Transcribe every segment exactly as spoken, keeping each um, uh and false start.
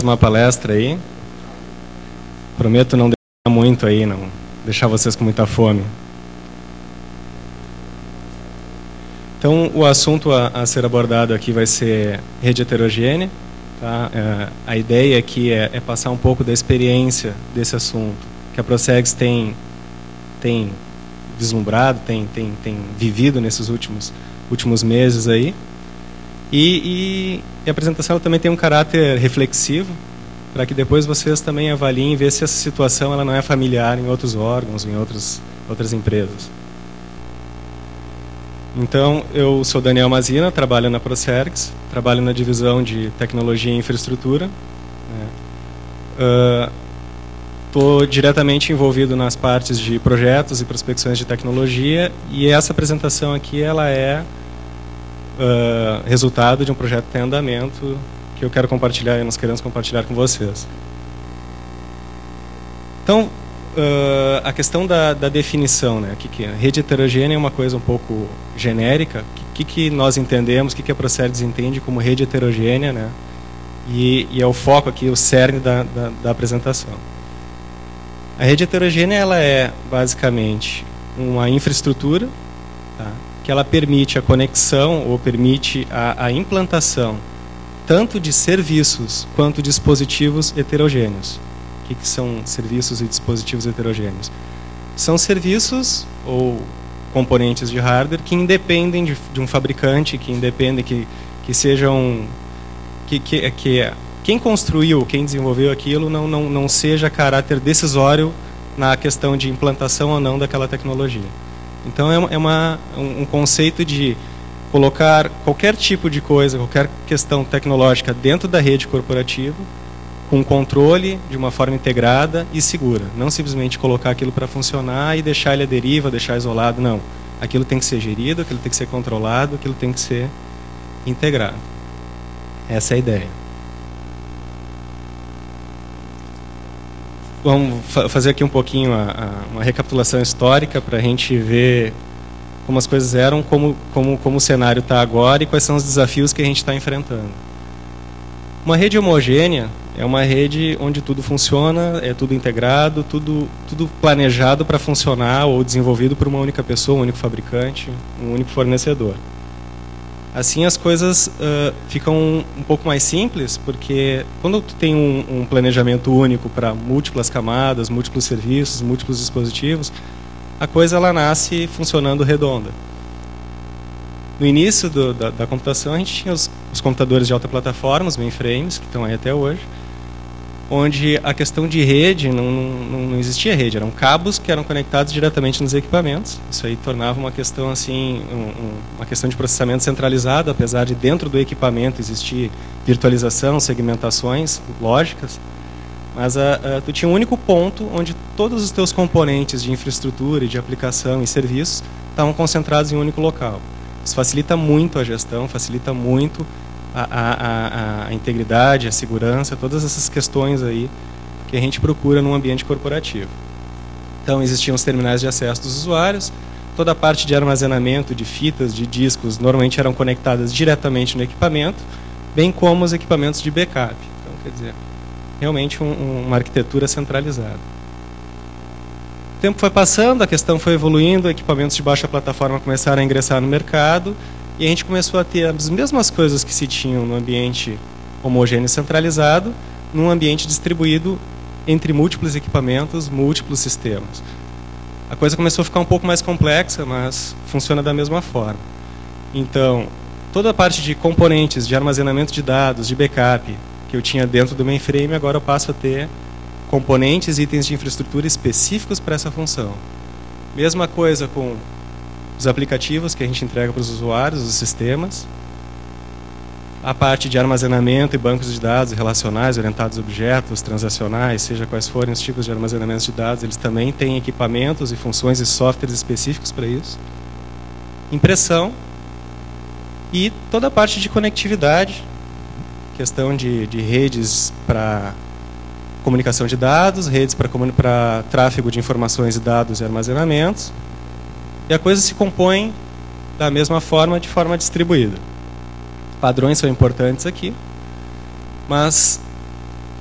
Uma palestra aí. Prometo não deixar muito aí, não deixar vocês com muita fome. Então, o assunto a, a ser abordado aqui vai ser rede heterogênea. Tá? É, a ideia aqui é, é passar um pouco da experiência desse assunto, que a Procegs tem, tem vislumbrado, tem, tem, tem vivido nesses últimos, últimos meses aí. E, e, e a apresentação também tem um caráter reflexivo, para que depois vocês também avaliem e vejam se essa situação ela não é familiar em outros órgãos, em outros, outras empresas. Então, eu sou Daniel Mazina, trabalho na Procergs, trabalho na divisão de tecnologia e infraestrutura. Estou uh, diretamente envolvido nas partes de projetos e prospecções de tecnologia, e essa apresentação aqui ela é uh, resultado de um projeto em andamento que eu quero compartilhar e nós queremos compartilhar com vocês. Então, uh, a questão da, da definição, né? Que, que a rede heterogênea é uma coisa um pouco genérica. O que, que nós entendemos, o que, que a Procergs entende como rede heterogênea, né? E, e é o foco aqui, o cerne da, da, da apresentação. A rede heterogênea ela é, basicamente, uma infraestrutura, tá? Que ela permite a conexão ou permite a, a implantação tanto de serviços quanto dispositivos heterogêneos. O que, que são serviços e dispositivos heterogêneos? São serviços ou componentes de hardware que independem de, de um fabricante, que independem, que, que sejam... Que, que, que quem construiu, quem desenvolveu aquilo não, não, não seja caráter decisório na questão de implantação ou não daquela tecnologia. Então, é, é uma, um, um conceito de colocar qualquer tipo de coisa, qualquer questão tecnológica dentro da rede corporativa, com controle, de uma forma integrada e segura. Não simplesmente colocar aquilo para funcionar e deixar ele à deriva, deixar isolado, não. Aquilo tem que ser gerido, aquilo tem que ser controlado, aquilo tem que ser integrado. Essa é a ideia. Vamos fa fazer aqui um pouquinho a, a, uma recapitulação histórica para a gente ver como as coisas eram, como, como, como o cenário está agora e quais são os desafios que a gente está enfrentando. Uma rede homogênea é uma rede onde tudo funciona, é tudo integrado, tudo, tudo planejado para funcionar ou desenvolvido por uma única pessoa, um único fabricante, um único fornecedor. Assim as coisas uh, ficam um, um pouco mais simples, porque quando tu tem um, um planejamento único para múltiplas camadas, múltiplos serviços, múltiplos dispositivos, a coisa ela nasce funcionando redonda. No início do, da, da computação, a gente tinha os, os computadores de alta plataforma, os mainframes, que estão aí até hoje, onde a questão de rede, não, não, não existia rede, eram cabos que eram conectados diretamente nos equipamentos. Isso aí tornava uma questão, assim, um, um, uma questão de processamento centralizado, apesar de dentro do equipamento existir virtualização, segmentações lógicas. Mas a, a, tu tinha um único ponto onde todos os teus componentes de infraestrutura, de aplicação e serviços estavam concentrados em um único local. Isso facilita muito a gestão, facilita muito a, a, a, a integridade, a segurança, todas essas questões aí que a gente procura num ambiente corporativo. Então, existiam os terminais de acesso dos usuários, toda a parte de armazenamento de fitas, de discos, normalmente eram conectadas diretamente no equipamento, bem como os equipamentos de backup. Então, quer dizer, realmente um, uma arquitetura centralizada. O tempo foi passando, a questão foi evoluindo, equipamentos de baixa plataforma começaram a ingressar no mercado e a gente começou a ter as mesmas coisas que se tinham no ambiente homogêneo e centralizado, num ambiente distribuído entre múltiplos equipamentos, múltiplos sistemas. A coisa começou a ficar um pouco mais complexa, mas funciona da mesma forma. Então, toda a parte de componentes, de armazenamento de dados, de backup, que eu tinha dentro do mainframe, agora eu passo a ter componentes e itens de infraestrutura específicos para essa função. Mesma coisa com os aplicativos que a gente entrega para os usuários, os sistemas. A parte de armazenamento e bancos de dados relacionais, orientados a objetos, transacionais, seja quais forem os tipos de armazenamento de dados, eles também têm equipamentos e funções e softwares específicos para isso. Impressão e toda a parte de conectividade, questão de, de redes para comunicação de dados, redes para tráfego de informações e dados e armazenamentos. E a coisa se compõe da mesma forma, de forma distribuída. Padrões são importantes aqui, mas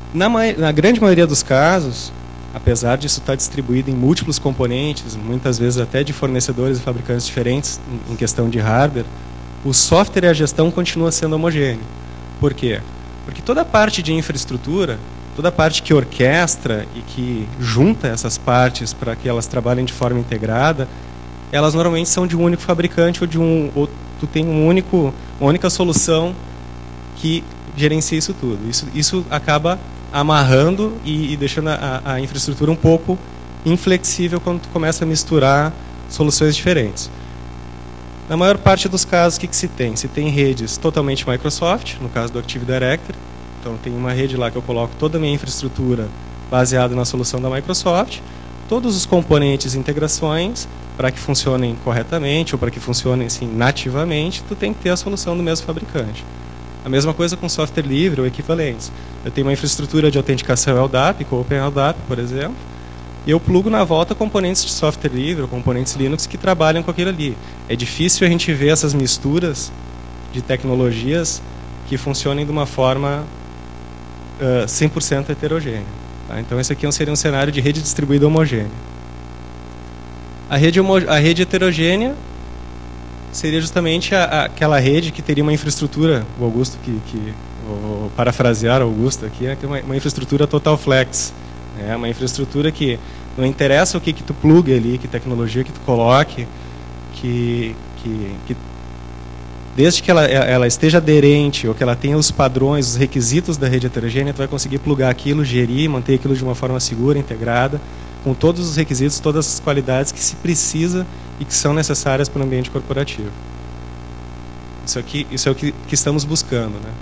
Na, na grande maioria dos casos, apesar disso estar distribuído em múltiplos componentes, muitas vezes até de fornecedores e fabricantes diferentes em questão de hardware, o software e a gestão continua sendo homogêneo. Por quê? Porque toda a parte de infraestrutura, toda a parte que orquestra e que junta essas partes para que elas trabalhem de forma integrada, elas normalmente são de um único fabricante ou de um, ou tu tem um único, uma única solução que gerencia isso tudo. Isso, isso acaba amarrando e, e deixando a, a infraestrutura um pouco inflexível quando tu começa a misturar soluções diferentes. Na maior parte dos casos, o que, que se tem? Se tem redes totalmente Microsoft, no caso do Active Directory. Então, tem uma rede lá que eu coloco toda a minha infraestrutura baseada na solução da Microsoft, todos os componentes e integrações, para que funcionem corretamente ou para que funcionem assim, nativamente, tu tem que ter a solução do mesmo fabricante. A mesma coisa com software livre ou equivalentes. Eu tenho uma infraestrutura de autenticação L D A P, com OpenLDAP, por exemplo, e eu plugo na volta componentes de software livre ou componentes Linux que trabalham com aquilo ali. É difícil a gente ver essas misturas de tecnologias que funcionem de uma forma uh, cem por cento heterogênea. Tá? Então, esse aqui seria um cenário de rede distribuída homogênea. A rede, homo a rede heterogênea seria justamente a, a, aquela rede que teria uma infraestrutura, o Augusto, que, que vou parafrasear o Augusto aqui, é uma, uma infraestrutura total flex. É uma infraestrutura que não interessa o que, que tu plugue ali, que tecnologia que tu coloque, que, que, que desde que ela, ela esteja aderente ou que ela tenha os padrões, os requisitos da rede heterogênea, tu vai conseguir plugar aquilo, gerir, manter aquilo de uma forma segura, integrada, com todos os requisitos, todas as qualidades que se precisa e que são necessárias para o ambiente corporativo. Isso, aqui, isso é o que, que estamos buscando, né?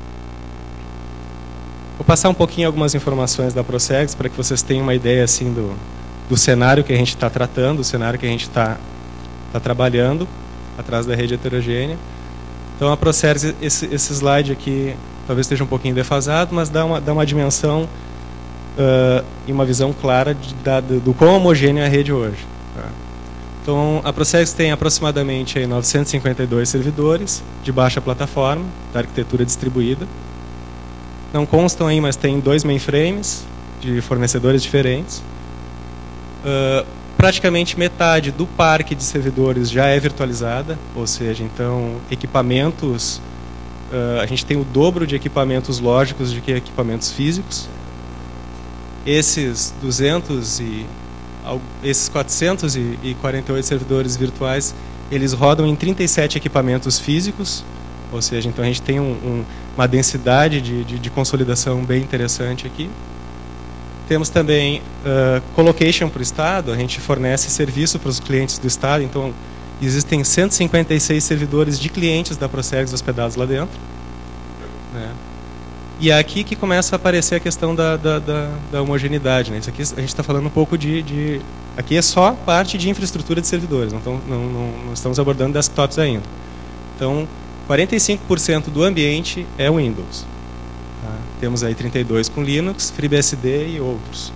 Vou passar um pouquinho algumas informações da Procegs para que vocês tenham uma ideia assim, do, do cenário que a gente está tratando, do cenário que a gente está tá trabalhando atrás da rede heterogênea. Então, a Procegs, esse, esse slide aqui talvez esteja um pouquinho defasado, mas dá uma, dá uma dimensão uh, e uma visão clara de, da, do, do quão homogênea é a rede hoje. Tá? Então, a Procegs tem aproximadamente aí, novecentos e cinquenta e dois servidores de baixa plataforma, da arquitetura distribuída. Não constam aí, mas tem dois mainframes de fornecedores diferentes. Uh, praticamente metade do parque de servidores já é virtualizada, ou seja, então, equipamentos, uh, a gente tem o dobro de equipamentos lógicos do que equipamentos físicos. Esses duzentos e esses quatrocentos e quarenta e oito servidores virtuais, eles rodam em trinta e sete equipamentos físicos, ou seja, então a gente tem um, um, uma densidade de, de, de consolidação bem interessante aqui. Temos também uh, colocation para o Estado, a gente fornece serviço para os clientes do Estado, então existem cento e cinquenta e seis servidores de clientes da Procegs hospedados lá dentro. Né? E é aqui que começa a aparecer a questão da, da, da, da homogeneidade. Né? Isso aqui a gente está falando um pouco de, de... Aqui é só parte de infraestrutura de servidores, não, tão, não, não, não estamos abordando desktops ainda. Então, quarenta e cinco por cento do ambiente é Windows. Tá? Temos aí trinta e dois por cento com Linux, FreeBSD e outros.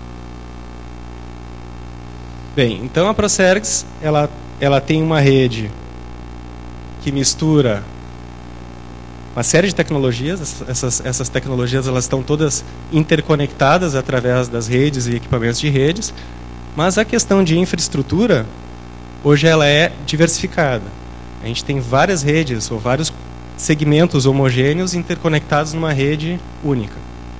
Bem, então a Procergs, ela, ela tem uma rede que mistura uma série de tecnologias. Essas, essas tecnologias elas estão todas interconectadas através das redes e equipamentos de redes, mas a questão de infraestrutura, hoje ela é diversificada. A gente tem várias redes ou vários segmentos homogêneos interconectados numa rede única.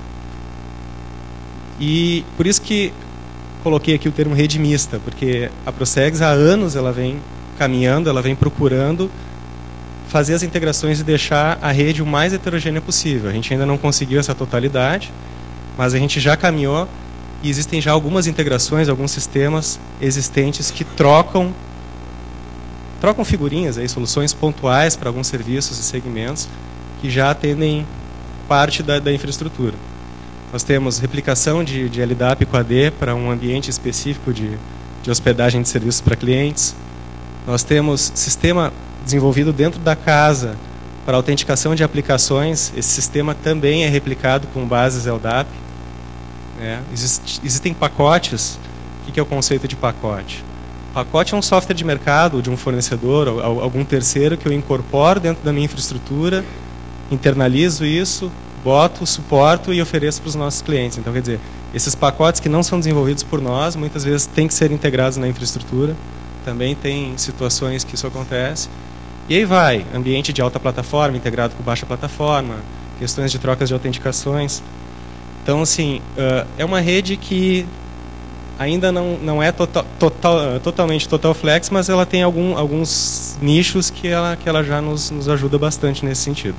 E por isso que coloquei aqui o termo rede mista, porque a Procegs há anos ela vem caminhando, ela vem procurando fazer as integrações e deixar a rede o mais heterogênea possível. A gente ainda não conseguiu essa totalidade, mas a gente já caminhou e existem já algumas integrações, alguns sistemas existentes que trocam trocam figurinhas, aí, soluções pontuais para alguns serviços e segmentos que já atendem parte da, da infraestrutura. Nós temos replicação de, de L D A P com A D para um ambiente específico de, de hospedagem de serviços para clientes. Nós temos sistema desenvolvido dentro da casa para autenticação de aplicações. Esse sistema também é replicado com bases L D A P. Né? Exist, existem pacotes. O que é o conceito de pacote? Pacote é um software de mercado de um fornecedor ou algum terceiro que eu incorporo dentro da minha infraestrutura, internalizo isso, boto, suporto e ofereço para os nossos clientes. Então, quer dizer, esses pacotes que não são desenvolvidos por nós, muitas vezes têm que ser integrados na infraestrutura. Também tem situações que isso acontece. E aí vai, ambiente de alta plataforma integrado com baixa plataforma, questões de trocas de autenticações. Então, assim, é uma rede que ainda não, não é total, total, totalmente total flex, mas ela tem algum, alguns nichos que ela, que ela já nos, nos ajuda bastante nesse sentido.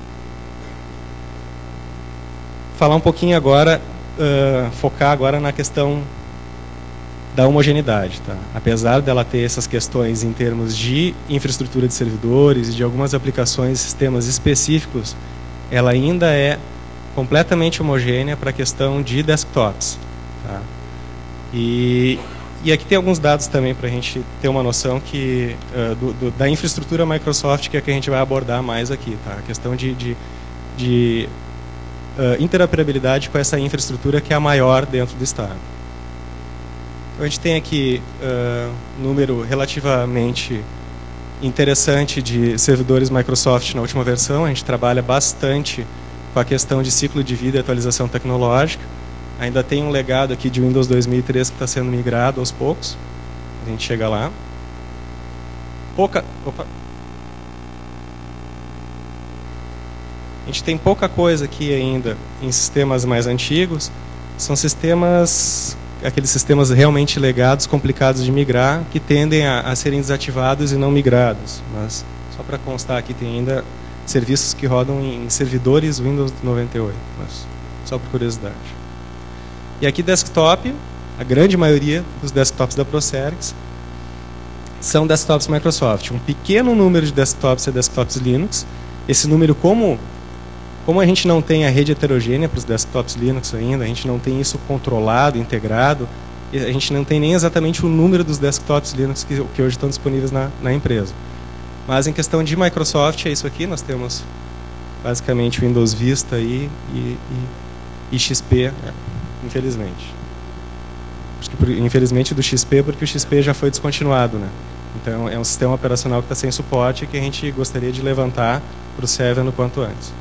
Falar um pouquinho agora, uh, focar agora na questão da homogeneidade. Tá? Apesar dela ter essas questões em termos de infraestrutura de servidores e de algumas aplicações e sistemas específicos, ela ainda é completamente homogênea para a questão de desktops. Tá? E, e aqui tem alguns dados também para a gente ter uma noção que, uh, do, do, da infraestrutura Microsoft, que é que a gente vai abordar mais aqui. Tá? A questão de, de, de uh, interoperabilidade com essa infraestrutura que é a maior dentro do Estado. Então, a gente tem aqui uh, um número relativamente interessante de servidores Microsoft na última versão. A gente trabalha bastante com a questão de ciclo de vida e atualização tecnológica. Ainda tem um legado aqui de Windows dois mil e três que está sendo migrado aos poucos. A gente chega lá. Pouca... Opa. A gente tem pouca coisa aqui ainda em sistemas mais antigos. São sistemas, aqueles sistemas realmente legados, complicados de migrar, que tendem a, a serem desativados e não migrados. Mas, só para constar aqui, tem ainda serviços que rodam em servidores Windows noventa e oito. Mas, só por curiosidade. E aqui desktop, a grande maioria dos desktops da ProService são desktops Microsoft. Um pequeno número de desktops é desktops Linux. Esse número, como, como a gente não tem a rede heterogênea para os desktops Linux ainda, a gente não tem isso controlado, integrado, a gente não tem nem exatamente o número dos desktops Linux que, que hoje estão disponíveis na, na empresa. Mas em questão de Microsoft, é isso aqui. Nós temos basicamente Windows Vista e, e, e, e X P. Infelizmente. Acho que por, infelizmente do X P, porque o X P já foi descontinuado, né? Então é um sistema operacional que está sem suporte e que a gente gostaria de levantar para o Seven o quanto antes.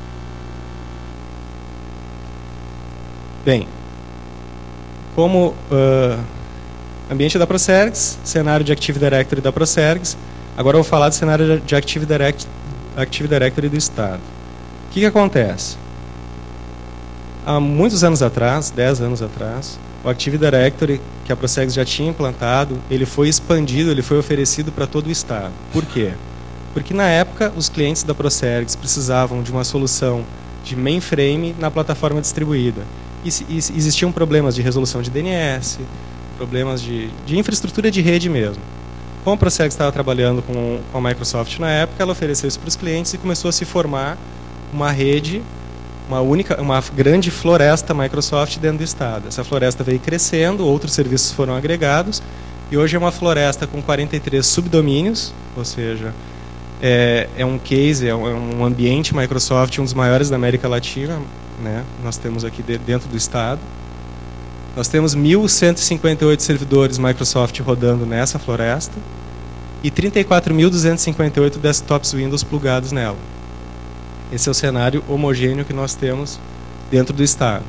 Bem, como uh, ambiente da ProService, cenário de Active Directory da ProService, agora eu vou falar do cenário de Active, Direct, Active Directory do Estado. O que, que acontece? Há muitos anos atrás, dez anos atrás, o Active Directory, que a ProService já tinha implantado, ele foi expandido, ele foi oferecido para todo o Estado. Por quê? Porque na época os clientes da ProService precisavam de uma solução de mainframe na plataforma distribuída. E, e existiam problemas de resolução de D N S, problemas de, de infraestrutura de rede mesmo. Como a ProService estava trabalhando com, com a Microsoft na época, ela ofereceu isso para os clientes e começou a se formar uma rede, uma única, uma grande floresta Microsoft dentro do Estado. Essa floresta veio crescendo, outros serviços foram agregados, e hoje é uma floresta com quarenta e três subdomínios, ou seja, é, é um case, é um ambiente Microsoft, um dos maiores da América Latina, né? Nós temos aqui dentro do Estado. Nós temos mil cento e cinquenta e oito servidores Microsoft rodando nessa floresta e trinta e quatro mil duzentos e cinquenta e oito desktops Windows plugados nela. Esse é o cenário homogêneo que nós temos dentro do Estado.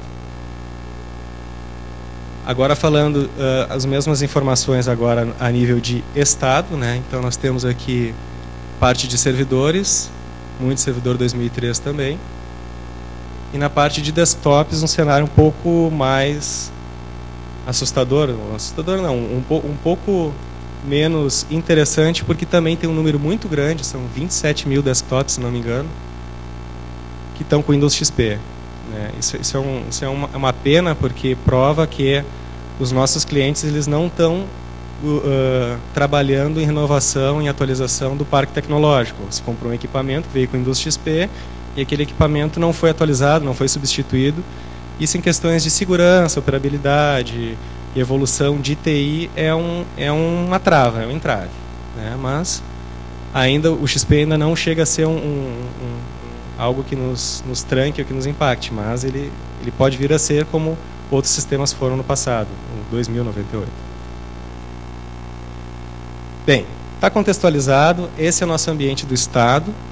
Agora falando uh, as mesmas informações agora a nível de Estado, né? Então nós temos aqui parte de servidores, muito servidor dois mil e três também. E na parte de desktops um cenário um pouco mais assustador, não, assustador não, um, um pouco menos interessante, porque também tem um número muito grande, são vinte e sete mil desktops, se não me engano, que estão com Windows X P. Né? Isso, isso, é, um, isso é uma, uma pena, porque prova que os nossos clientes eles não estão uh, trabalhando em renovação, em atualização do parque tecnológico. Se comprou um equipamento que veio com Windows X P e aquele equipamento não foi atualizado, não foi substituído. Isso em questões de segurança, operabilidade e evolução de T I é, um, é uma trava, é um entrave. Né? Mas ainda o X P ainda não chega a ser um, um, um, algo que nos, nos tranque ou que nos impacte, mas ele, ele pode vir a ser como outros sistemas foram no passado, no dois mil e noventa e oito. Bem, está contextualizado, esse é o nosso ambiente do Estado.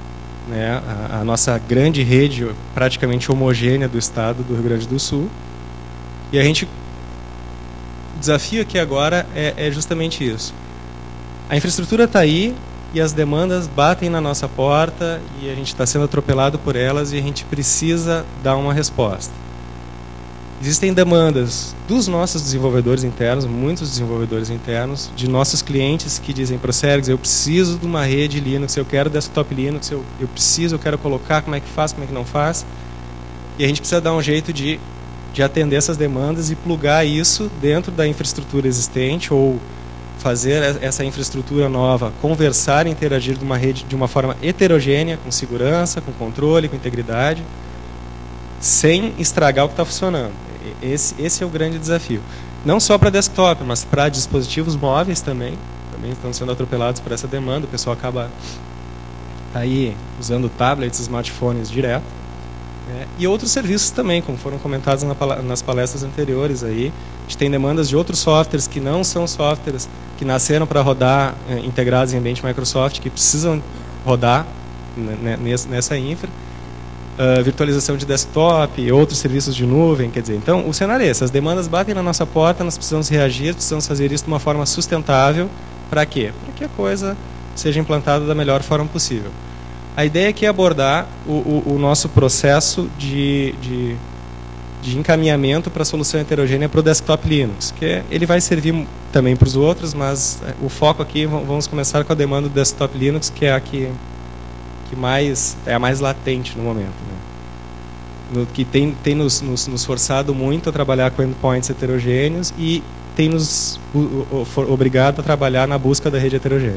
né, a, a nossa grande rede praticamente homogênea do estado do Rio Grande do Sul. E a gente, o desafio aqui agora é, é justamente isso. A infraestrutura está aí e as demandas batem na nossa porta e a gente está sendo atropelado por elas e a gente precisa dar uma resposta. Existem demandas dos nossos desenvolvedores internos, muitos desenvolvedores internos, de nossos clientes que dizem para o Sergs, eu preciso de uma rede Linux, eu quero desktop Linux, eu, eu preciso, eu quero colocar, como é que faz, como é que não faz. E a gente precisa dar um jeito de, de atender essas demandas e plugar isso dentro da infraestrutura existente ou fazer essa infraestrutura nova conversar e interagir de uma rede de uma forma heterogênea, com segurança, com controle, com integridade, sem estragar o que está funcionando. Esse, esse é o grande desafio. Não só para desktop, mas para dispositivos móveis também. Também estão sendo atropelados por essa demanda. O pessoal acaba aí usando tablets, smartphones direto. Né? E outros serviços também, como foram comentados na, nas palestras anteriores. Aí. A gente tem demandas de outros softwares que não são softwares que nasceram para rodar eh, integrados em ambiente Microsoft, que precisam rodar né, nessa infra. Uh, virtualização de desktop, outros serviços de nuvem, quer dizer, então o cenário é esse, as demandas batem na nossa porta, nós precisamos reagir, precisamos fazer isso de uma forma sustentável, para quê? Para que a coisa seja implantada da melhor forma possível. A ideia aqui é abordar o, o, o nosso processo de, de, de encaminhamento para a solução heterogênea para o desktop Linux, que ele vai servir também para os outros, mas o foco aqui, vamos começar com a demanda do desktop Linux, que é a que que mais, é a mais latente no momento. Né? No, que tem, tem nos, nos, nos forçado muito a trabalhar com endpoints heterogêneos e tem nos o, o, for, obrigado a trabalhar na busca da rede heterogênea.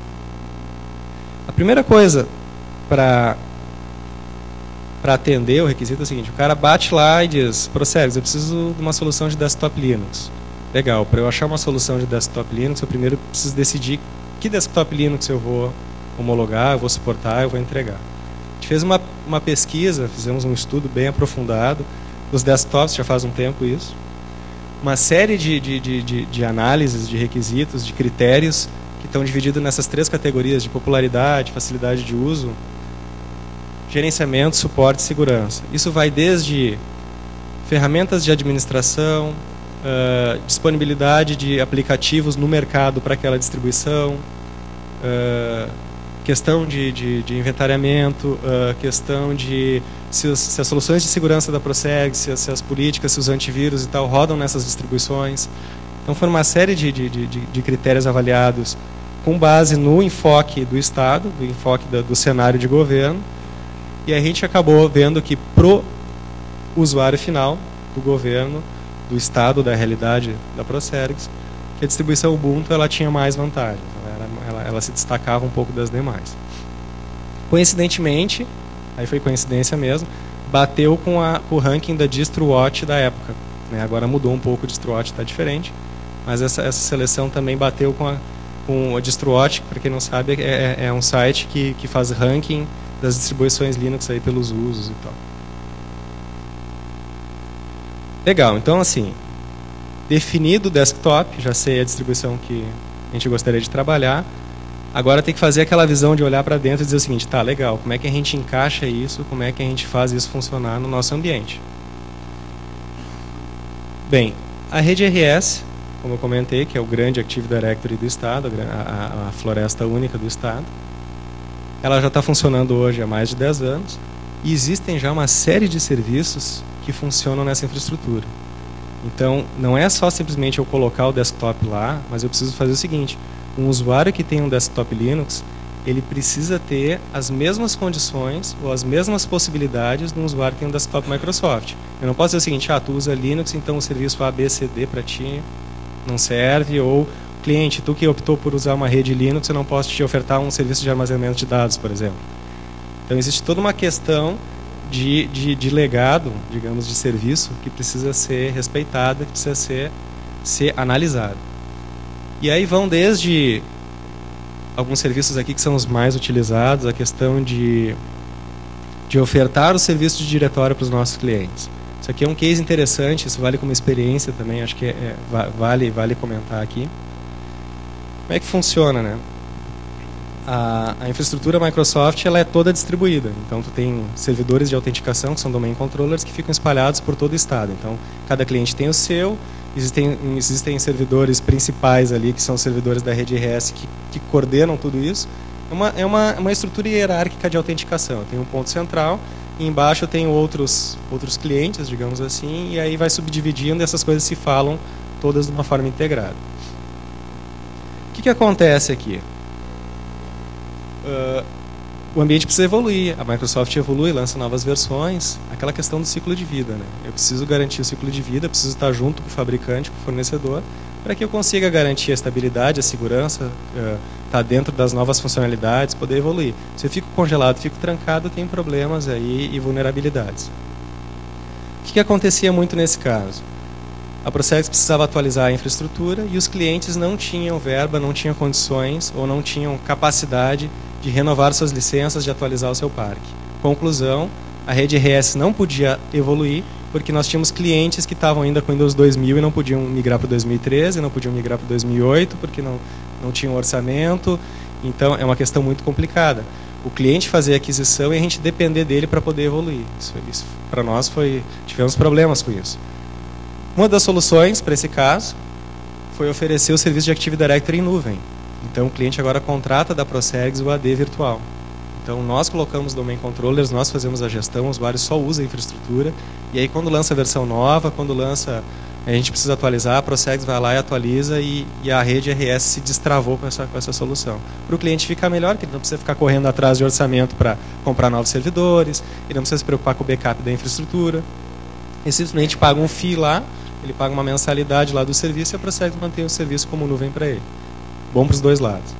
A primeira coisa para para atender o requisito é o seguinte, o cara bate lá e diz, Proceres, eu preciso de uma solução de desktop Linux. Legal, para eu achar uma solução de desktop Linux, eu primeiro preciso decidir que desktop Linux eu vou homologar, eu vou suportar, eu vou entregar. A gente fez uma, uma pesquisa, fizemos um estudo bem aprofundado dos desktops, já faz um tempo isso. Uma série de, de, de, de, de análises, de requisitos, de critérios que estão divididos nessas três categorias de popularidade, facilidade de uso, gerenciamento, suporte e segurança. Isso vai desde ferramentas de administração, uh, disponibilidade de aplicativos no mercado para aquela distribuição, uh, questão de, de, de inventariamento, uh, questão de se, os, se as soluções de segurança da Proseg, se, se as políticas, se os antivírus e tal rodam nessas distribuições. Então foi uma série de, de, de, de critérios avaliados com base no enfoque do Estado, do enfoque do, do cenário de governo, e a gente acabou vendo que pro usuário final do governo, do Estado, da realidade da Prosergs, que a distribuição Ubuntu ela tinha mais vantagens. Ela, ela se destacava um pouco das demais. Coincidentemente, aí foi coincidência mesmo, bateu com, a, com o ranking da DistroWatch da época. Né? Agora mudou um pouco, o DistroWatch está diferente, mas essa, essa seleção também bateu com a, com a DistroWatch, para quem não sabe, é, é um site que, que faz ranking das distribuições Linux aí pelos usos e tal. Legal, então assim, definido o desktop, já sei a distribuição que a gente gostaria de trabalhar. Agora tem que fazer aquela visão de olhar para dentro e dizer o seguinte, tá, legal, como é que a gente encaixa isso, como é que a gente faz isso funcionar no nosso ambiente? Bem, a rede R S, como eu comentei, que é o grande Active Directory do Estado, a, a, a floresta única do Estado, ela já está funcionando hoje há mais de dez anos e existem já uma série de serviços que funcionam nessa infraestrutura. Então, não é só simplesmente eu colocar o desktop lá, mas eu preciso fazer o seguinte, um usuário que tem um desktop Linux, ele precisa ter as mesmas condições ou as mesmas possibilidades de um usuário que tem um desktop Microsoft. Eu não posso dizer o seguinte, ah, tu usa Linux, então o serviço A, B, C, D para ti não serve, ou cliente, tu que optou por usar uma rede Linux, eu não posso te ofertar um serviço de armazenamento de dados, por exemplo. Então, existe toda uma questão De, de, de legado, digamos, de serviço que precisa ser respeitada, que precisa ser, ser analisada. E aí vão desde alguns serviços aqui que são os mais utilizados, a questão de, de ofertar o serviço de diretório para os nossos clientes. Isso aqui é um case interessante, isso vale como experiência também, acho que é, é, vale, vale comentar aqui. Como é que funciona, né? a, a infraestrutura Microsoft ela é toda distribuída. Então, tu tem servidores de autenticação, que são domain controllers, que ficam espalhados por todo o estado. Então, cada cliente tem o seu, existem, existem servidores principais ali, que são os servidores da rede R S, que, que coordenam tudo isso. É uma, é uma, uma estrutura hierárquica de autenticação. Tem um ponto central, e embaixo eu tenho outros, outros clientes, digamos assim, e aí vai subdividindo e essas coisas se falam todas de uma forma integrada. O que, que acontece aqui? Uh, o ambiente precisa evoluir, a Microsoft evolui, lança novas versões, aquela questão do ciclo de vida, né? Eu preciso garantir o ciclo de vida, preciso estar junto com o fabricante, com o fornecedor, para que eu consiga garantir a estabilidade, a segurança, uh, estar dentro das novas funcionalidades, poder evoluir. Se eu fico congelado, fico trancado, tem problemas aí e vulnerabilidades. O que, que acontecia muito nesse caso? A Procex precisava atualizar a infraestrutura e os clientes não tinham verba, não tinham condições ou não tinham capacidade de renovar suas licenças, de atualizar o seu parque. Conclusão, a rede R S não podia evoluir porque nós tínhamos clientes que estavam ainda com Windows dois mil e não podiam migrar para o dois mil e treze, não podiam migrar para o dois mil e oito porque não, não tinham orçamento. Então, é uma questão muito complicada. O cliente fazer a aquisição e a gente depender dele para poder evoluir. Isso, isso para nós foi... tivemos problemas com isso. Uma das soluções para esse caso foi oferecer o serviço de Active Directory em nuvem. Então, o cliente agora contrata da Procex o A D virtual. Então, nós colocamos domain controllers, nós fazemos a gestão, o usuário só usa a infraestrutura. E aí, quando lança a versão nova, quando lança, a gente precisa atualizar, a Procex vai lá e atualiza e, e a rede R S se destravou com essa, com essa solução. Para o cliente ficar melhor, que ele não precisa ficar correndo atrás de orçamento para comprar novos servidores, ele não precisa se preocupar com o backup da infraestrutura. Ele simplesmente paga um fee lá, ele paga uma mensalidade lá do serviço e a Procex mantém o serviço como nuvem para ele. Bom para os dois lados.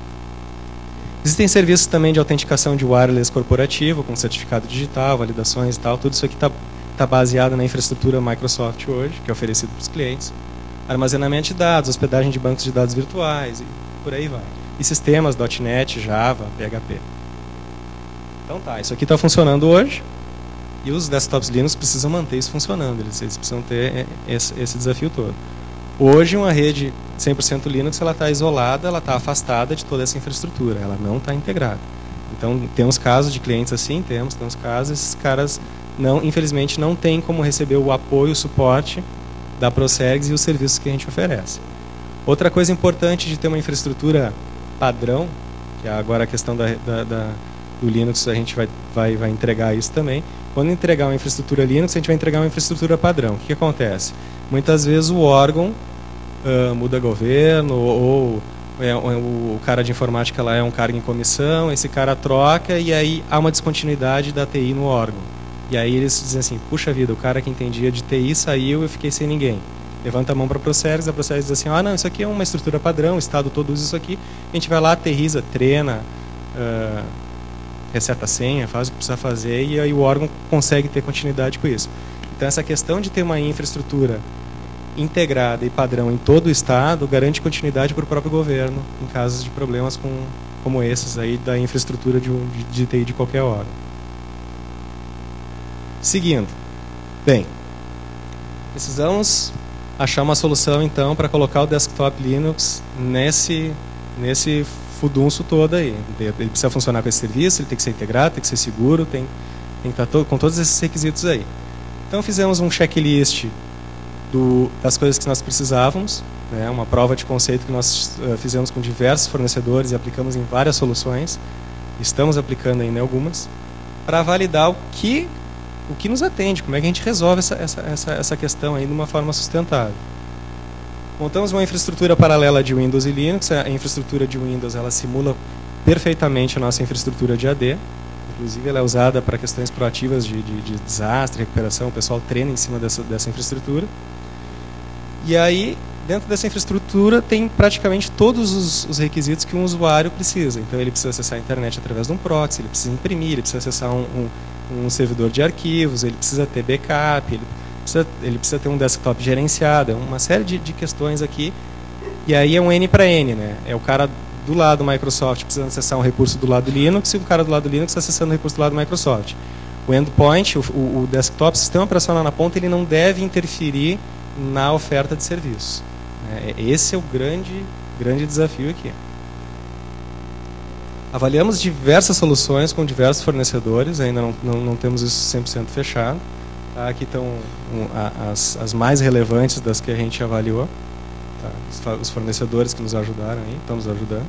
Existem serviços também de autenticação de wireless corporativo, com certificado digital, validações e tal. Tudo isso aqui está tá baseado na infraestrutura Microsoft hoje, que é oferecido para os clientes. Armazenamento de dados, hospedagem de bancos de dados virtuais e por aí vai. E sistemas .NET, Java, P H P. Então tá, isso aqui está funcionando hoje. E os desktops Linux precisam manter isso funcionando. Eles, eles precisam ter esse, esse desafio todo. Hoje, uma rede cem por cento Linux ela está isolada, ela está afastada de toda essa infraestrutura, ela não está integrada. Então, temos casos de clientes assim, temos, temos casos, esses caras, não, infelizmente, não têm como receber o apoio, o suporte da Procex e os serviços que a gente oferece. Outra coisa importante de ter uma infraestrutura padrão, que é agora a questão da, da, da, do Linux, a gente vai, vai, vai entregar isso também. Quando entregar uma infraestrutura Linux, a gente vai entregar uma infraestrutura padrão. O que, que acontece? Muitas vezes o órgão Uh, muda governo, ou, ou é, o, o cara de informática lá é um cargo em comissão, esse cara troca e aí há uma descontinuidade da T I no órgão. E aí eles dizem assim, puxa vida, o cara que entendia de T I saiu e eu fiquei sem ninguém. Levanta a mão para a Procex, a Procex diz assim, ah não, isso aqui é uma estrutura padrão, o Estado todo usa isso aqui, a gente vai lá, aterriza, treina, uh, reseta a senha, faz o que precisa fazer e aí o órgão consegue ter continuidade com isso. Então essa questão de ter uma infraestrutura integrada e padrão em todo o Estado garante continuidade para o próprio governo em casos de problemas com, como esses aí da infraestrutura de, de, de T I de qualquer órgão. Seguindo. Bem, precisamos achar uma solução então para colocar o desktop Linux nesse, nesse fudunço todo aí. Ele precisa funcionar com esse serviço, ele tem que ser integrado, tem que ser seguro, tem, tem que estar todo, com todos esses requisitos aí. Então fizemos um checklist Do, das coisas que nós precisávamos, né, uma prova de conceito que nós uh, fizemos com diversos fornecedores e aplicamos em várias soluções, estamos aplicando ainda em algumas, para validar o que, o que nos atende, como é que a gente resolve essa, essa, essa, essa questão aí de uma forma sustentável. Montamos uma infraestrutura paralela de Windows e Linux, a infraestrutura de Windows ela simula perfeitamente a nossa infraestrutura de A D, inclusive ela é usada para questões proativas de, de, de desastre, recuperação, o pessoal treina em cima dessa, dessa infraestrutura. E aí, dentro dessa infraestrutura, tem praticamente todos os, os requisitos que um usuário precisa. Então, ele precisa acessar a internet através de um proxy, ele precisa imprimir, ele precisa acessar um, um, um servidor de arquivos, ele precisa ter backup, ele precisa, ele precisa ter um desktop gerenciado, uma série de, de questões aqui. E aí é um N para N, né? É o cara do lado Microsoft precisando acessar um recurso do lado Linux e o cara do lado Linux acessando um recurso do lado Microsoft. O endpoint, o, o, o desktop, o sistema operacional na ponta, ele não deve interferir na oferta de serviços. Esse é o grande, grande desafio aqui. Avaliamos diversas soluções com diversos fornecedores, ainda não, não, não temos isso cem por cento fechado. Tá? Aqui estão um, as, as mais relevantes das que a gente avaliou. Tá? Os fornecedores que nos ajudaram, aí, estão nos ajudando.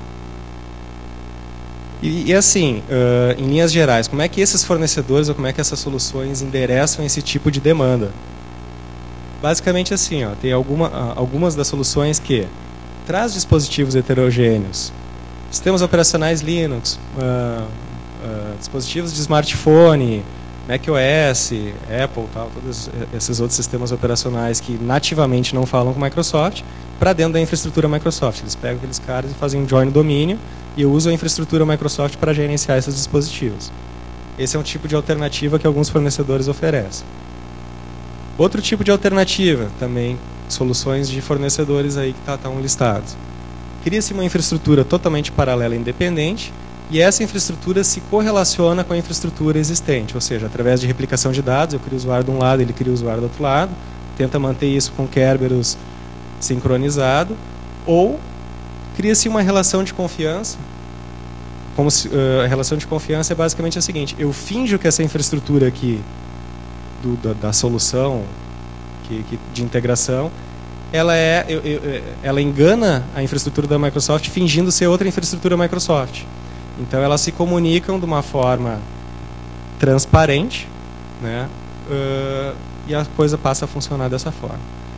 E, e assim, uh, em linhas gerais, como é que esses fornecedores ou como é que essas soluções endereçam esse tipo de demanda? Basicamente assim, ó, tem alguma, uh, algumas das soluções que traz dispositivos heterogêneos, sistemas operacionais Linux, uh, uh, dispositivos de smartphone, macOS, Apple, tal, todos esses outros sistemas operacionais que nativamente não falam com Microsoft, para dentro da infraestrutura Microsoft. Eles pegam aqueles caras e fazem um join no domínio e usam a infraestrutura Microsoft para gerenciar esses dispositivos. Esse é um tipo de alternativa que alguns fornecedores oferecem. Outro tipo de alternativa, também soluções de fornecedores aí que estão listados. Cria-se uma infraestrutura totalmente paralela e independente, e essa infraestrutura se correlaciona com a infraestrutura existente, ou seja, através de replicação de dados, eu crio o usuário de um lado, ele cria o usuário do outro lado, tenta manter isso com Kerberos sincronizado, ou cria-se uma relação de confiança. Como se, uh, a relação de confiança é basicamente a seguinte: eu finjo que essa infraestrutura aqui do, da, da solução que, que, de integração, ela, é, eu, eu, ela engana a infraestrutura da Microsoft fingindo ser outra infraestrutura Microsoft. Então elas se comunicam de uma forma transparente, né, uh, e a coisa passa a funcionar dessa forma.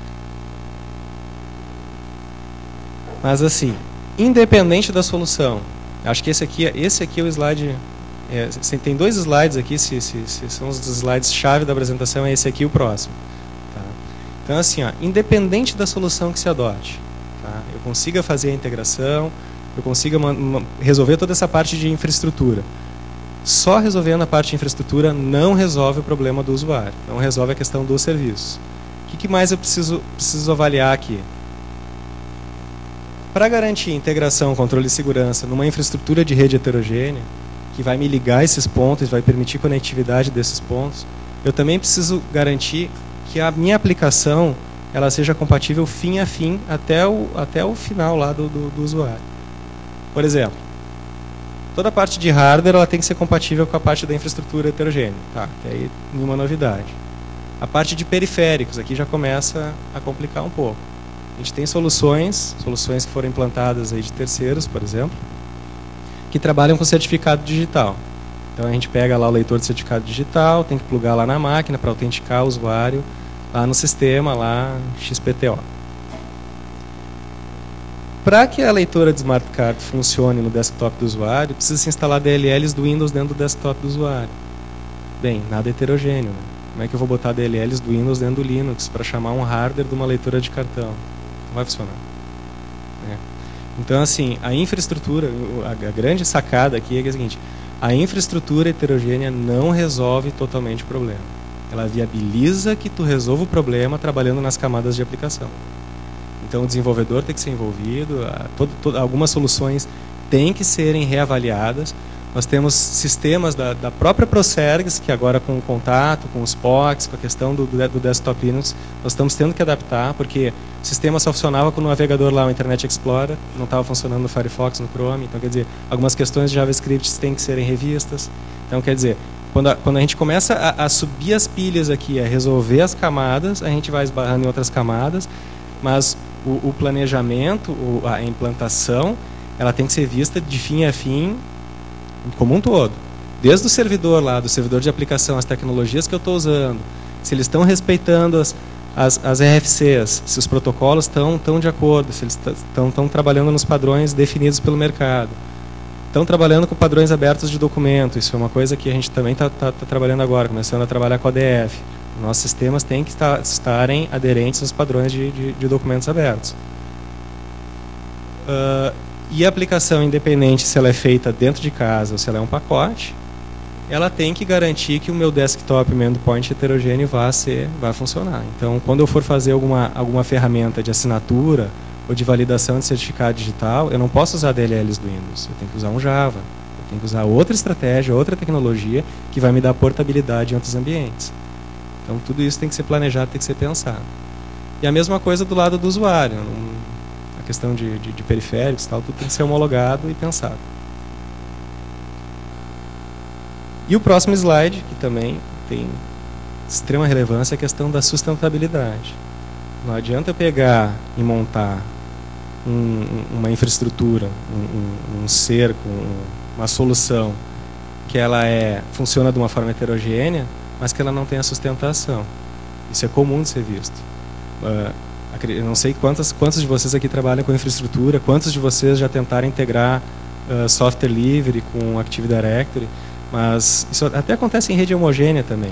Mas assim, independente da solução, acho que esse aqui, esse aqui é o slide, é, tem dois slides aqui, se, se, se são os slides-chave da apresentação, é esse aqui e o próximo. Tá? Então assim, ó, independente da solução que se adote, tá? Eu consiga fazer a integração, eu consiga resolver toda essa parte de infraestrutura. Só resolvendo a parte de infraestrutura não resolve o problema do usuário, não resolve a questão dos serviços. O que, que mais eu preciso, preciso avaliar aqui? Para garantir integração, controle e segurança numa infraestrutura de rede heterogênea, que vai me ligar esses pontos, vai permitir conectividade desses pontos, eu também preciso garantir que a minha aplicação ela seja compatível fim a fim até o, até o final lá do, do, do usuário. Por exemplo, toda a parte de hardware ela tem que ser compatível com a parte da infraestrutura heterogênea. Tá, que aí nenhuma novidade. A parte de periféricos aqui já começa a complicar um pouco. A gente tem soluções, soluções que foram implantadas aí de terceiros, por exemplo, que trabalham com certificado digital. Então a gente pega lá o leitor de certificado digital, tem que plugar lá na máquina para autenticar o usuário lá no sistema, lá X P T O. Para que a leitora de Smart Card funcione no desktop do usuário, precisa se instalar D L Ls do Windows dentro do desktop do usuário. Bem, nada heterogêneo, né? Como é que eu vou botar D L Ls do Windows dentro do Linux para chamar um hardware de uma leitura de cartão? Não vai funcionar. É. Então, assim, a infraestrutura, a grande sacada aqui é, que é a seguinte: a infraestrutura heterogênea não resolve totalmente o problema. Ela viabiliza que tu resolva o problema trabalhando nas camadas de aplicação. Então, o desenvolvedor tem que ser envolvido, todo, todo, algumas soluções têm que serem reavaliadas. Nós temos sistemas da, da própria Procergs, que agora com o contato, com os P O Cs, com a questão do, do desktop Linux, nós estamos tendo que adaptar, porque o sistema só funcionava com o navegador lá, o Internet Explorer, não estava funcionando no Firefox, no Chrome. Então, quer dizer, algumas questões de JavaScript têm que serem revistas. Então, quer dizer, quando a, quando a gente começa a, a subir as pilhas aqui, a resolver as camadas, a gente vai esbarrando em outras camadas, mas o, o planejamento, o, a implantação, ela tem que ser vista de fim a fim, como um todo. Desde o servidor lá, do servidor de aplicação, as tecnologias que eu estou usando, se eles estão respeitando as, as, as R F Cs, se os protocolos estão, estão de acordo, se eles estão, estão trabalhando nos padrões definidos pelo mercado, estão trabalhando com padrões abertos de documento. Isso é uma coisa que a gente também está tá, tá trabalhando agora, começando a trabalhar com a D F. Nossos sistemas têm que estar, estarem aderentes aos padrões de, de, de documentos abertos. Uh, e a aplicação, independente se ela é feita dentro de casa ou se ela é um pacote, ela tem que garantir que o meu desktop, meu endpoint heterogêneo vá, ser, vá funcionar. Então, quando eu for fazer alguma, alguma ferramenta de assinatura ou de validação de certificado digital, eu não posso usar D L Ls do Windows, eu tenho que usar um Java, eu tenho que usar outra estratégia, outra tecnologia que vai me dar portabilidade em outros ambientes. Então, tudo isso tem que ser planejado, tem que ser pensado. E a mesma coisa do lado do usuário. A questão de, de, de periféricos, tal, tudo tem que ser homologado e pensado. E o próximo slide, que também tem extrema relevância, é a questão da sustentabilidade. Não adianta eu pegar e montar um, uma infraestrutura, um, um, um cerco, um, uma solução que ela é, funciona de uma forma heterogênea, mas que ela não tem a sustentação. Isso é comum de ser visto. Uh, eu não sei quantas, quantos de vocês aqui trabalham com infraestrutura, quantos de vocês já tentaram integrar uh, software livre com Active Directory, mas isso até acontece em rede homogênea também.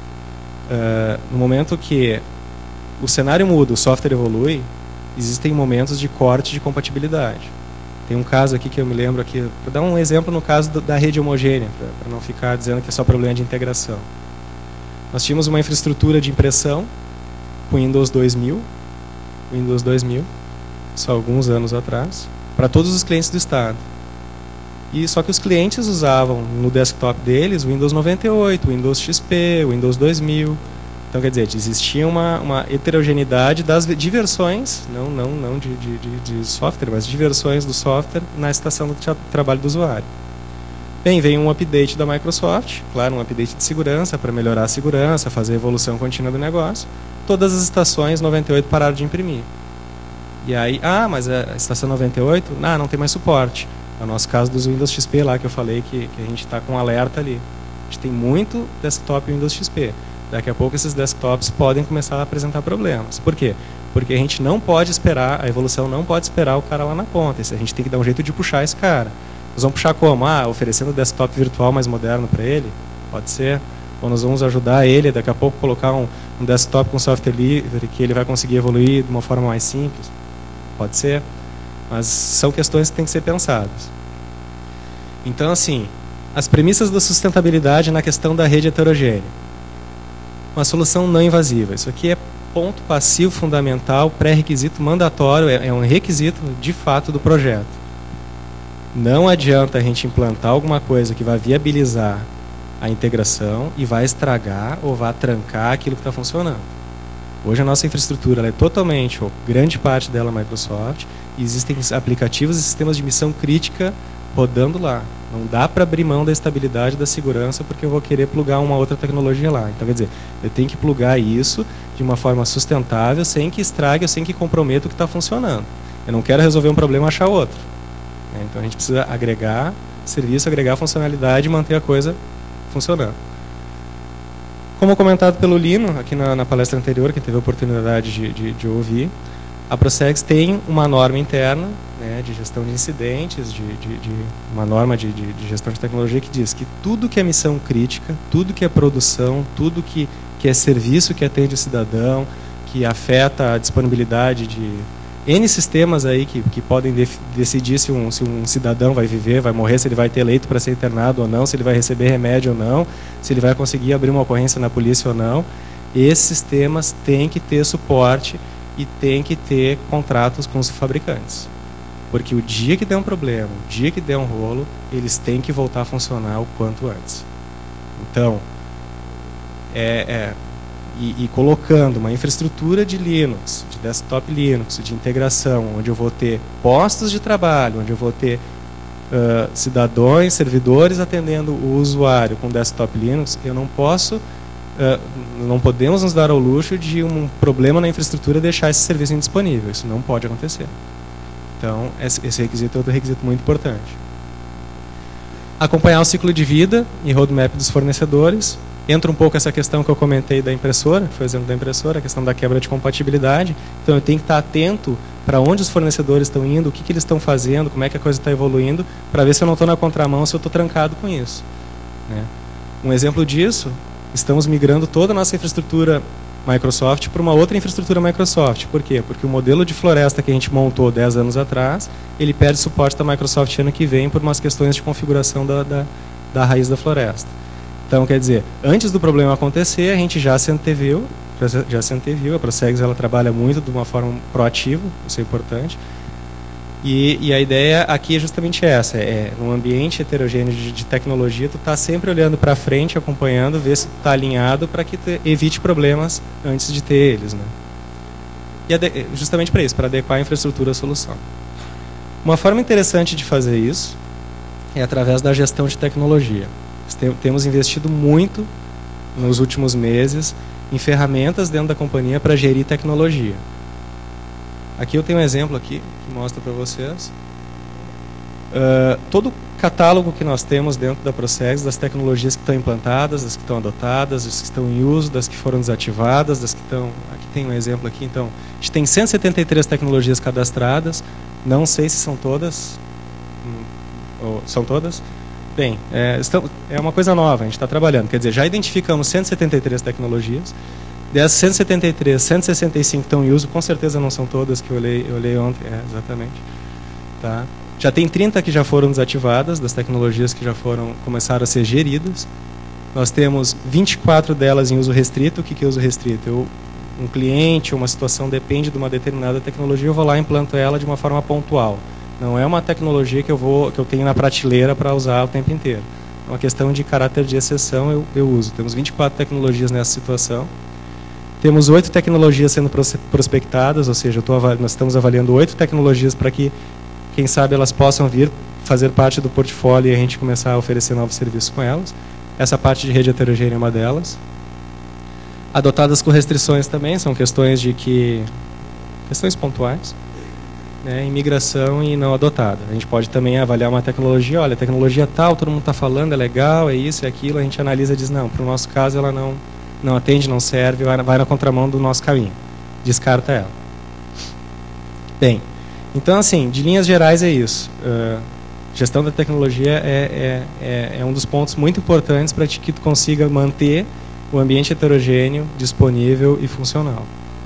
Uh, no momento que o cenário muda, o software evolui, existem momentos de corte de compatibilidade. Tem um caso aqui que eu me lembro aqui, vou dar um exemplo no caso do, da rede homogênea, para não ficar dizendo que é só problema de integração. Nós tínhamos uma infraestrutura de impressão com Windows dois mil, Windows dois mil, só alguns anos atrás, para todos os clientes do Estado. E só que os clientes usavam no desktop deles Windows noventa e oito, Windows X P, Windows dois mil. Então, quer dizer, existia uma, uma heterogeneidade das, de versões, não, não, não de, de, de software, mas de versões do software na estação do tra trabalho do usuário. Bem, vem um update da Microsoft, claro, um update de segurança para melhorar a segurança, fazer a evolução contínua do negócio. Todas as estações noventa e oito pararam de imprimir. E aí, ah, mas a estação noventa e oito, ah, não tem mais suporte. É o nosso caso dos Windows X P lá, que eu falei que, que a gente está com um alerta ali. A gente tem muito desktop Windows X P. Daqui a pouco esses desktops podem começar a apresentar problemas. Por quê? Porque a gente não pode esperar, a evolução não pode esperar o cara lá na ponta. A gente tem que dar um jeito de puxar esse cara. Nós vamos puxar como? Ah, oferecendo desktop virtual mais moderno para ele? Pode ser. Ou nós vamos ajudar ele, daqui a pouco colocar um, um desktop com software livre que ele vai conseguir evoluir de uma forma mais simples? Pode ser. Mas são questões que têm que ser pensadas. Então, assim, as premissas da sustentabilidade na questão da rede heterogênea. Uma solução não invasiva. Isso aqui é ponto passivo fundamental, pré-requisito mandatório, é, é um requisito de fato do projeto. Não adianta a gente implantar alguma coisa que vai viabilizar a integração e vai estragar ou vai trancar aquilo que está funcionando. Hoje a nossa infraestrutura ela é totalmente, ou grande parte dela, Microsoft, e existem aplicativos e sistemas de missão crítica rodando lá. Não dá para abrir mão da estabilidade da segurança porque eu vou querer plugar uma outra tecnologia lá. Então, quer dizer, eu tenho que plugar isso de uma forma sustentável, sem que estrague ou sem que comprometa o que está funcionando. Eu não quero resolver um problema e achar outro. Então, a gente precisa agregar serviço, agregar funcionalidade e manter a coisa funcionando. Como comentado pelo Lino, aqui na, na palestra anterior, quem teve a oportunidade de, de, de ouvir, a Procegs tem uma norma interna, né, de gestão de incidentes, de, de, de uma norma de, de, de gestão de tecnologia que diz que tudo que é missão crítica, tudo que é produção, tudo que, que é serviço que atende o cidadão, que afeta a disponibilidade de N sistemas aí que, que podem def, decidir se um, se um cidadão vai viver, vai morrer, se ele vai ter leito para ser internado ou não, se ele vai receber remédio ou não, se ele vai conseguir abrir uma ocorrência na polícia ou não. Esses sistemas têm que ter suporte e tem que ter contratos com os fabricantes. Porque o dia que der um problema, o dia que der um rolo, eles têm que voltar a funcionar o quanto antes. Então, é, é, e, e colocando uma infraestrutura de Linux, de desktop Linux, de integração, onde eu vou ter postos de trabalho, onde eu vou ter uh, cidadãos, servidores atendendo o usuário com desktop Linux, eu não posso... Uh, não podemos nos dar ao luxo de um problema na infraestrutura deixar esse serviço indisponível. Isso não pode acontecer. Então, esse, esse requisito é outro requisito muito importante. Acompanhar o ciclo de vida e roadmap dos fornecedores. Entra um pouco essa questão que eu comentei da impressora, que foi o exemplo da impressora, a questão da quebra de compatibilidade. Então, eu tenho que estar atento para onde os fornecedores estão indo, o que, que eles estão fazendo, como é que a coisa está evoluindo, para ver se eu não estou na contramão, se eu estou trancado com isso. Né? Um exemplo disso... Estamos migrando toda a nossa infraestrutura Microsoft para uma outra infraestrutura Microsoft. Por quê? Porque o modelo de floresta que a gente montou dez anos atrás, ele perde suporte da Microsoft ano que vem por umas questões de configuração da, da, da raiz da floresta. Então, quer dizer, antes do problema acontecer, a gente já se anteviu, já se anteviu, a Procegs ela trabalha muito de uma forma proativa, isso é importante. E, e a ideia aqui é justamente essa, é num ambiente heterogêneo de, de tecnologia, tu está sempre olhando para frente, acompanhando, ver se tu está alinhado para que tu evite problemas antes de ter eles. Né? E justamente para isso, para adequar a infraestrutura à solução. Uma forma interessante de fazer isso é através da gestão de tecnologia. Temos investido muito nos últimos meses em ferramentas dentro da companhia para gerir tecnologia. Aqui eu tenho um exemplo aqui que mostra para vocês. Uh, todo o catálogo que nós temos dentro da Procegs, das tecnologias que estão implantadas, das que estão adotadas, das que estão em uso, das que foram desativadas, das que estão... Aqui tem um exemplo aqui, então. A gente tem cento e setenta e três tecnologias cadastradas, não sei se são todas. Hum, ou, são todas? Bem, é, estamos, é uma coisa nova, a gente está trabalhando. Quer dizer, já identificamos cento e setenta e três tecnologias. Dessas cento e setenta e três, cento e sessenta e cinco estão em uso, com certeza não são todas que eu olhei, eu olhei ontem. É, exatamente. Tá? Já tem trinta que já foram desativadas, das tecnologias que já foram, começaram a ser geridas. Nós temos vinte e quatro delas em uso restrito. O que é uso restrito? Eu, um cliente, uma situação depende de uma determinada tecnologia, eu vou lá e implanto ela de uma forma pontual. Não é uma tecnologia que eu, vou, que eu tenho na prateleira para usar o tempo inteiro. É uma questão de caráter de exceção, eu, eu uso. Temos vinte e quatro tecnologias nessa situação. Temos oito tecnologias sendo prospectadas, ou seja, eu tô, nós estamos avaliando oito tecnologias para que, quem sabe, elas possam vir fazer parte do portfólio e a gente começar a oferecer novos serviços com elas. Essa parte de rede heterogênea é uma delas. Adotadas com restrições também, são questões de que... questões pontuais. Né, imigração e não adotada. A gente pode também avaliar uma tecnologia, olha, a tecnologia tal, todo mundo está falando, é legal, é isso, é aquilo, a gente analisa e diz, não, para o nosso caso ela não, não atende, não serve, vai, vai na contramão do nosso caminho. Descarta ela. Bem, então assim, de linhas gerais é isso. Uh, gestão da tecnologia é, é, é, é um dos pontos muito importantes para que tu consiga manter o ambiente heterogêneo, disponível e funcional.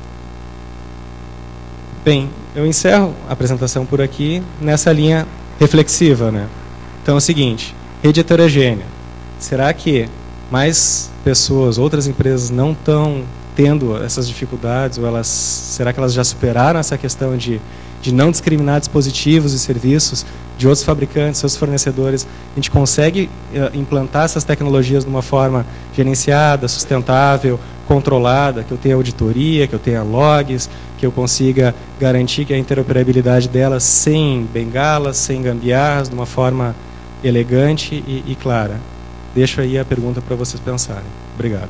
Bem, eu encerro a apresentação por aqui nessa linha reflexiva, né? Então é o seguinte, rede heterogênea. Será que mais pessoas, outras empresas não estão tendo essas dificuldades? Ou elas, será que elas já superaram essa questão de, de não discriminar dispositivos e serviços de outros fabricantes, seus fornecedores? A gente consegue uh, implantar essas tecnologias de uma forma gerenciada, sustentável, controlada, que eu tenha auditoria, que eu tenha logs, que eu consiga garantir que a interoperabilidade delas sem bengalas, sem gambiarras, de uma forma elegante e, e clara. Deixo aí a pergunta para vocês pensarem. Obrigado.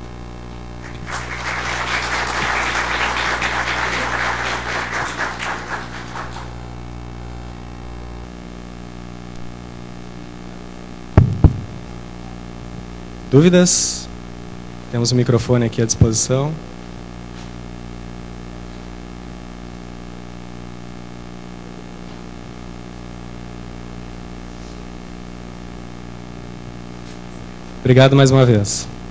Dúvidas? Temos o microfone aqui à disposição. Obrigado mais uma vez.